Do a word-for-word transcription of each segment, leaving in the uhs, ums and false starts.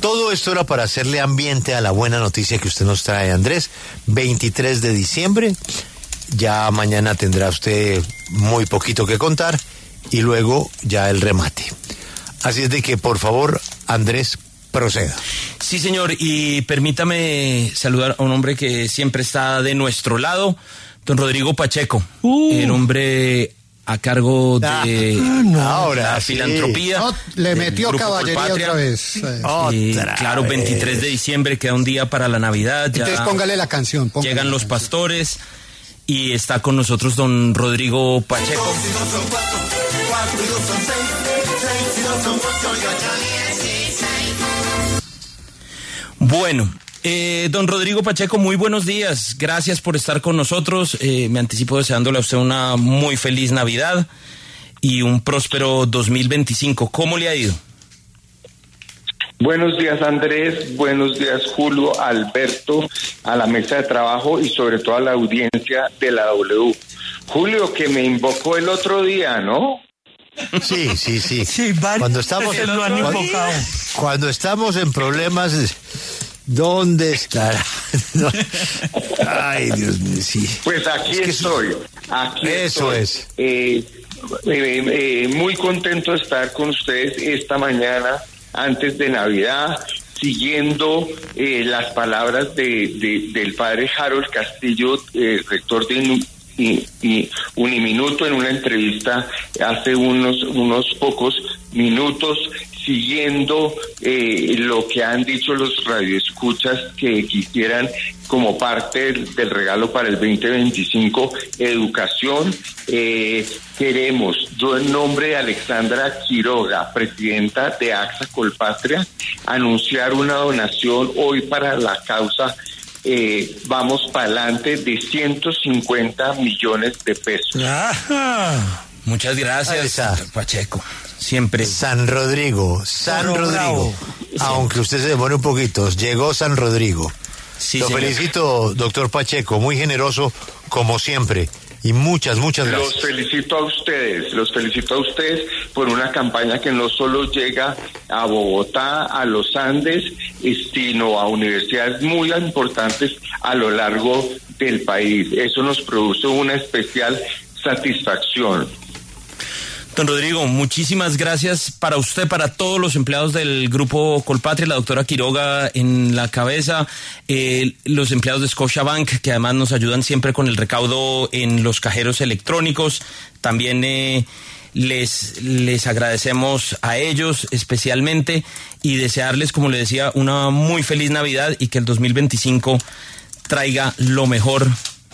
todo esto era para hacerle ambiente a la buena noticia que usted nos trae, Andrés. veintitrés de diciembre, ya mañana tendrá usted muy poquito que contar y luego ya el remate. Así es de que, por favor, Andrés, proceda. Sí, señor, y permítame saludar a un hombre que siempre está de nuestro lado, don Rodrigo Pacheco, uh. el hombre a cargo de ah, no, ahora, la sí. filantropía. No, le metió caballería otra vez. Eh, claro, veintitrés de diciembre, queda un día para la Navidad. Ya entonces póngale la canción. Póngale llegan la los canción. pastores y está con nosotros don Rodrigo Pacheco. Bueno, eh, don Rodrigo Pacheco, muy buenos días. Gracias por estar con nosotros. Eh, me anticipo deseándole a usted una muy feliz Navidad y un próspero dos mil veinticinco. ¿Cómo le ha ido? Buenos días, Andrés. Buenos días, Julio, Alberto, a la mesa de trabajo y sobre todo a la audiencia de la W. Julio, que me invocó el otro día, ¿no? Sí, sí, sí. Sí, cuando estamos, lo han cuando, invocado. Cuando estamos en problemas, ¿dónde estará? No. Ay, Dios mío, sí. Pues aquí es estoy. Eso, aquí eso estoy. es. Eh, eh, eh, muy contento de estar con ustedes esta mañana, antes de Navidad, siguiendo eh, las palabras de, de, del padre Harold Castillo, eh, rector de Y, y Uniminuto, en una entrevista hace unos unos pocos minutos, siguiendo eh, lo que han dicho los radioescuchas que quisieran como parte del, del regalo para el veinte veinticinco, educación. Eh, queremos, yo en nombre de Alexandra Quiroga, presidenta de AXA Colpatria, anunciar una donación hoy para la causa. Eh, vamos para adelante de ciento cincuenta millones de pesos. Ah, muchas gracias, Pacheco. Siempre. San Rodrigo, San Oro Rodrigo. Sí. Aunque usted se demore un poquito, llegó San Rodrigo. Sí, Lo señor. felicito, doctor Pacheco, muy generoso como siempre. Y muchas, muchas gracias. Los felicito a ustedes, los felicito a ustedes por una campaña que no solo llega a Bogotá, a los Andes, sino a universidades muy importantes a lo largo del país. Eso nos produce una especial satisfacción. Don Rodrigo, muchísimas gracias para usted, para todos los empleados del Grupo Colpatria, la doctora Quiroga en la cabeza, eh, los empleados de Scotiabank, que además nos ayudan siempre con el recaudo en los cajeros electrónicos. También eh, les, les agradecemos a ellos especialmente y desearles, como le decía, una muy feliz Navidad y que el dos mil veinticinco traiga lo mejor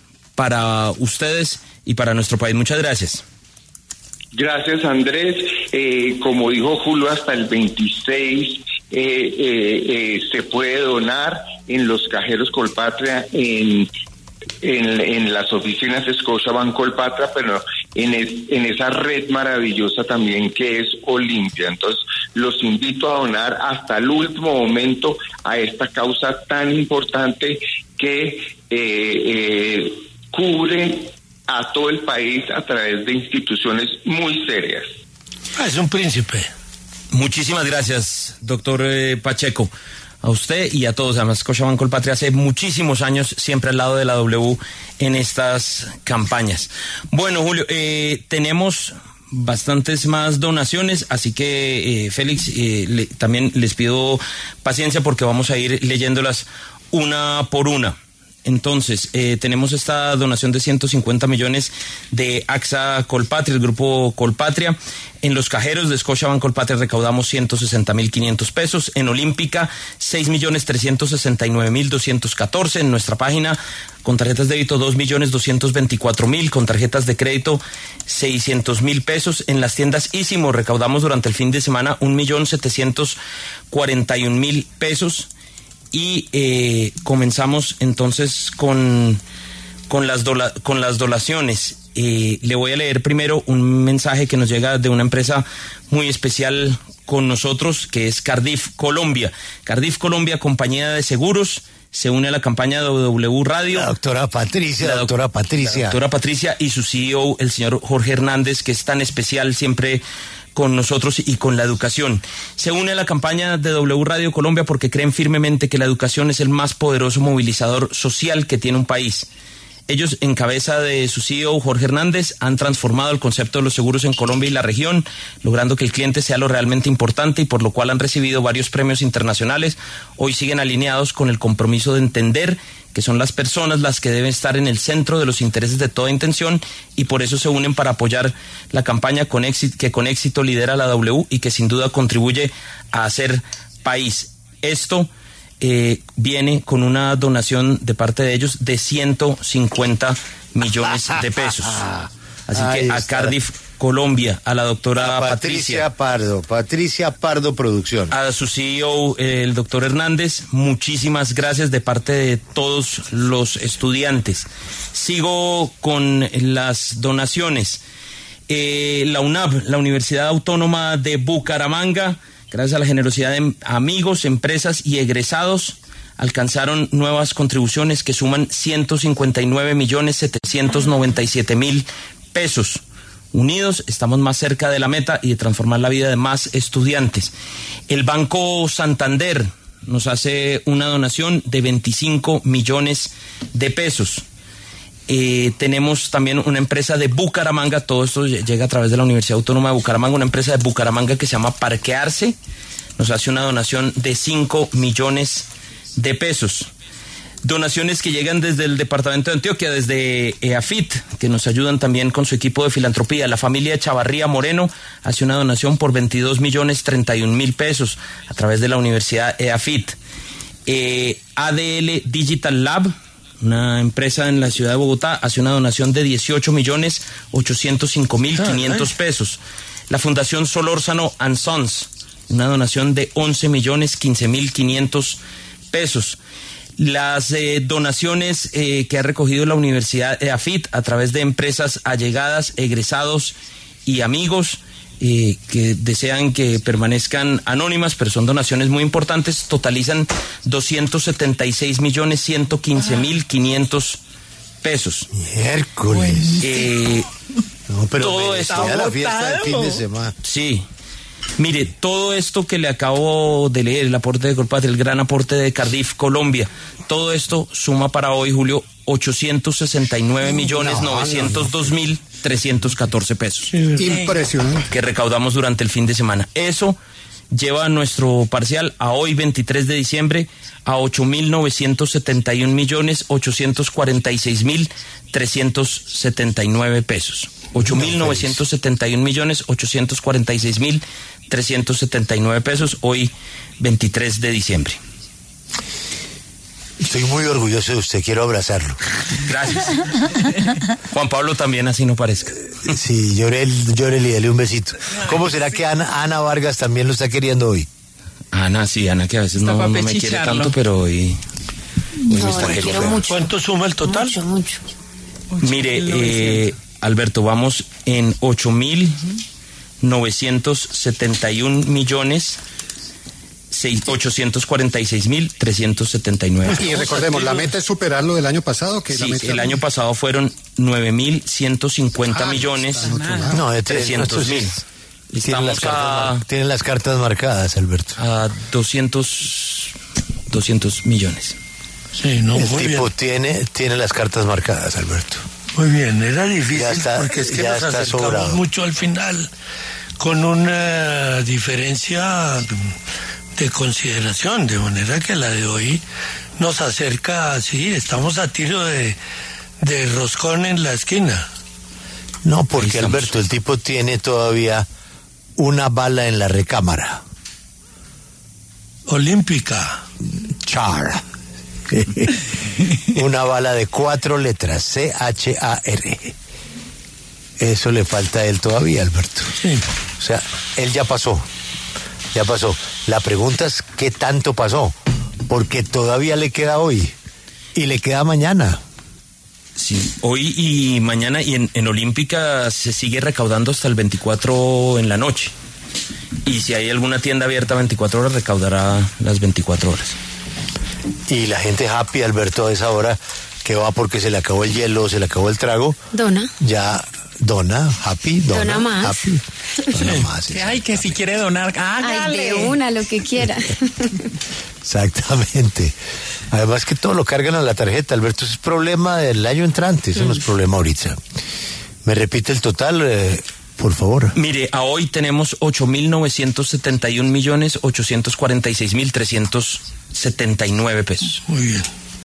para ustedes y para nuestro país. Muchas gracias. Gracias, Andrés. Eh, como dijo Julio, hasta el veintiséis eh, eh, eh, se puede donar en los cajeros Colpatria, en, en, en las oficinas de Scotiabank Colpatria, pero en, es, en esa red maravillosa también que es Olimpia. Entonces, los invito a donar hasta el último momento a esta causa tan importante que eh, eh, cubre a todo el país a través de instituciones muy serias. Ah, es un príncipe. Muchísimas gracias, doctor eh, Pacheco. A usted y a todos. Además, Scotiabank Colpatria hace muchísimos años siempre al lado de la W en estas campañas. Bueno, Julio, eh, tenemos bastantes más donaciones, así que eh, Félix, eh, le, también les pido paciencia porque vamos a ir leyéndolas una por una. Entonces, eh, tenemos esta donación de ciento cincuenta millones de AXA Colpatria, el grupo Colpatria. En los cajeros de Scotiabank Colpatria recaudamos ciento sesenta mil quinientos pesos. En Olímpica, seis millones trescientos sesenta y nueve mil doscientos catorce. En nuestra página, con tarjetas de débito, dos millones doscientos veinticuatro mil. Con tarjetas de crédito, seiscientos mil pesos. En las tiendas Ísimo recaudamos durante el fin de semana un millón setecientos cuarenta y un mil pesos. Y eh, comenzamos entonces con, con, las, dola, con las donaciones. Eh, le voy a leer primero un mensaje que nos llega de una empresa muy especial con nosotros, que es Cardif Colombia. Cardif Colombia, compañía de seguros, se une a la campaña de W Radio. La doctora Patricia, la, doc- doctora Patricia. La doctora Patricia y su C E O, el señor Jorge Hernández, que es tan especial siempre con nosotros y con la educación. Se une a la campaña de W Radio Colombia porque creen firmemente que la educación es el más poderoso movilizador social que tiene un país. Ellos, en cabeza de su C E O, Jorge Hernández, han transformado el concepto de los seguros en Colombia y la región, logrando que el cliente sea lo realmente importante y por lo cual han recibido varios premios internacionales. Hoy siguen alineados con el compromiso de entender que son las personas las que deben estar en el centro de los intereses de toda intención y por eso se unen para apoyar la campaña con éxito, que con éxito lidera la W y que sin duda contribuye a hacer país. Esto Eh, viene con una donación de parte de ellos de ciento cincuenta millones de pesos. Así Ahí que a está. Cardiff, Colombia, a la doctora A Patricia, Patricia Pardo, Patricia Pardo Producción. a su C E O, eh, el doctor Hernández, muchísimas gracias de parte de todos los estudiantes. Sigo con las donaciones. Eh, la UNAV, la Universidad Autónoma de Bucaramanga, gracias a la generosidad de amigos, empresas y egresados, alcanzaron nuevas contribuciones que suman ciento cincuenta y nueve millones setecientos noventa y siete mil pesos. Unidos estamos más cerca de la meta y de transformar la vida de más estudiantes. El Banco Santander nos hace una donación de veinticinco millones de pesos. Eh, tenemos también una empresa de Bucaramanga, todo esto llega a través de la Universidad Autónoma de Bucaramanga, una empresa de Bucaramanga que se llama Parquearse, nos hace una donación de cinco millones de pesos. Donaciones que llegan desde el departamento de Antioquia, desde EAFIT, que nos ayudan también con su equipo de filantropía. La familia de Chavarría Moreno hace una donación por veintidós millones treinta y un mil pesos a través de la Universidad EAFIT. Eh, A D L Digital Lab, una empresa en la ciudad de Bogotá, hace una donación de dieciocho millones ochocientos cinco mil quinientos pesos. La Fundación Solórzano and Sons, una donación de once millones quince mil quinientos pesos. Las eh, donaciones eh, que ha recogido la Universidad EAFIT a través de empresas allegadas, egresados y amigos eh, que desean que permanezcan anónimas, pero son donaciones muy importantes, totalizan doscientos setenta y seis millones ciento quince mil quinientos pesos. Miércoles. Eh, no, pero todo me esto- decía la fiesta del fin de semana. Sí. Mire, todo esto que le acabo de leer, el aporte de Colpatria, el gran aporte de Cardiff, Colombia, todo esto suma para hoy, Julio, ochocientos sesenta y nueve millones novecientos dos mil trescientos catorce pesos Impresionante. que recaudamos durante el fin de semana. Eso lleva nuestro parcial a hoy, veintitrés de diciembre, a ocho mil novecientos setenta y un millones ochocientos cuarenta y seis mil trescientos setenta y nueve pesos. ocho mil novecientos setenta y un millones ochocientos cuarenta y seis mil trescientos setenta y nueve pesos, hoy veintitrés de diciembre. Estoy muy orgulloso de usted, quiero abrazarlo. Gracias. Juan Pablo también, así no parezca. Sí, lloré, lloré y dale un besito. ¿Cómo será que Ana, Ana Vargas también lo está queriendo hoy? Ana, sí, Ana, que a veces Está no, pa' no me quiere pechicharlo. tanto, pero hoy, hoy me No, está lo quiero queriendo. mucho. ¿Cuánto suma el total? Mucho, mucho. Mire, eh, Alberto, vamos en ocho mil novecientos setenta y un millones ochocientos cuarenta y seis mil trescientos setenta y nueve. Y recordemos, la meta es superar lo del año pasado. Que la Sí, meta el año pasado fueron nueve mil ciento cincuenta Ah, millones está en otro lado. No, de trescientos mil. Tienen las, Estamos cartas, a, mar- tienen las cartas marcadas, Alberto. a doscientos, doscientos millones. Sí, no, El muy tipo bien. tiene, tiene las cartas marcadas, Alberto. Muy bien, era difícil Ya está- porque es que ya nos está acercamos sobrado. mucho al final con una diferencia de consideración, de manera que la de hoy nos acerca, sí, estamos a tiro de, de roscón en la esquina. No, Ahí porque estamos. Alberto, el tipo tiene todavía una bala en la recámara. Olímpica. Char. Una bala de cuatro letras, C H A R. Eso le falta a él todavía, Alberto. Sí. O sea, él ya pasó, ya pasó. La pregunta es qué tanto pasó, porque todavía le queda hoy y le queda mañana. Sí, hoy y mañana y en, en Olímpica se sigue recaudando hasta el veinticuatro en la noche. Y si hay alguna tienda abierta veinticuatro horas, recaudará las veinticuatro horas. Y la gente happy, Alberto, a esa hora que va porque se le acabó el hielo, se le acabó el trago, Dona. ya Dona, happy, dona, Dona más. happy. Dona Sí. más, Que, ay, que si quiere donar, Ay, hágale. de una, lo que quiera. exactamente. Además que todo lo cargan a la tarjeta, Alberto, eso es problema del año entrante, eso no es problema ahorita. ¿Me repite el total, eh, por favor? Mire, a hoy tenemos ocho mil novecientos setenta y un millones ochocientos cuarenta y seis mil trescientos setenta y nueve pesos. Muy bien.